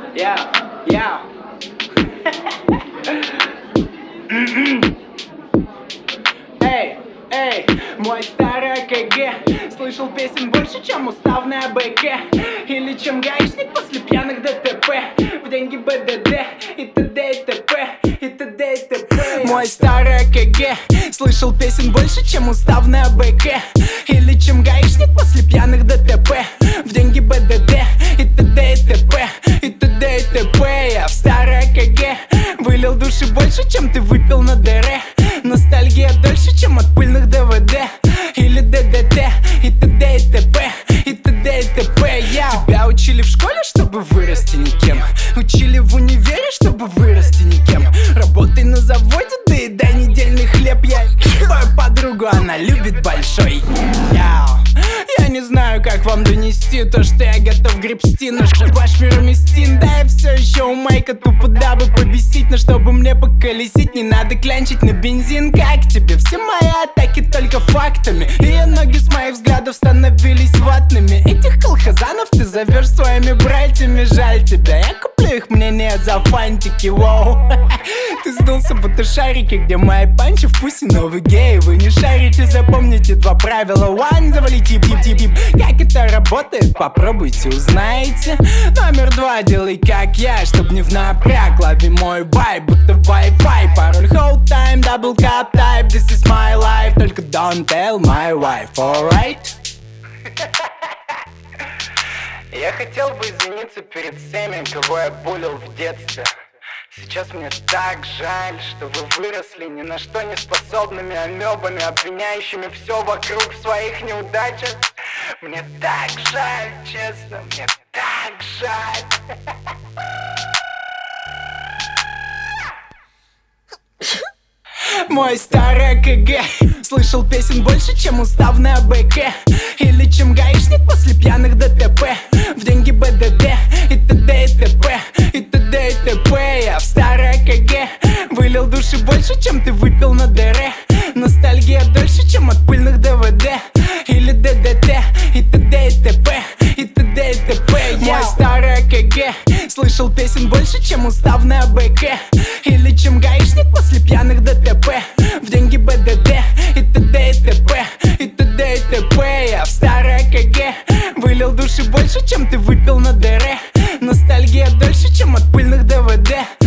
Yeah, yeah. Эй, мой старый АКГ слышал песен больше, чем уставная БК. Или чем гаишник после пьяных ДТП. В деньги БДД и т.д. и т.п. и т.д. и т.п. Мой старый АКГ слышал песен больше, чем уставная БК. Или чем гаишник после пьяных ДТП. В деньги БДД и т.д. и т.п. и т.д. и т.п. Я в старый АКГ вылил души больше, чем ты выпил на ДР. Ностальгия дольше, чем от пыльных ДВД. Или ДДТ и т.д. и т.п. и т.д. и т.п. Тебя учили в школе, чтобы вырасти никем. Учили в универе, чтобы вырасти никем. Работай на заводе, доедай недельный хлеб. Я твою подругу, она любит большой. Я не знаю, как вам донести то, что я готов гребсти. Наш ваш мир уместен, да я все еще у Майка тупо, дабы побесить. Но чтобы мне поколесить, не надо клянчить на бензин. Как тебе? Все мои атаки только фактами. И ноги с моих взглядов становились ватными. Этих колхозанов ты зовешь своими братьями. Жаль тебя, я куплю их мнение за фантики. Воу. Ты сдулся, будто шарики, где мои панчи в пусть новый гей. Вы не шарите, запомните два правила. One, завалите тип. Как это работает, попробуйте, узнаете. Номер два, делай как я, чтоб не в напряг. Лови мой вайб, будто Wi-Fi. Пароль hold time, double cup type. This is my life, только don't tell my wife, alright? Я хотел бы извиниться перед всеми, кого я булил в детстве. Сейчас мне так жаль, что вы выросли ни на что не способными амебами, обвиняющими все вокруг в своих неудачах. Мне так жаль, честно, мне так жаль. Мой старый АКГ слышал песен больше, чем уставная БК. Или чем гаишник после пьяных ДТП. В деньги БДД и т.д. и т.п. и т.д. и т.п. Я в старый АКГ вылил души больше, чем ты выпил на ДР. Ностальгия дольше, чем от пыльных ДВД. Или ДДТ и т.д. и т.п. и т.д. и т.п. Мой старый АКГ слышал песен больше, чем уставная БК. Или чем гаишник после пьяных ДТП. В деньги БДД и т.д. и т.п. и т.д. и т.п. Я в старый АКГ вылил души больше, чем ты выпил на ДР. Ностальгия дольше, чем от пыльных ДВД.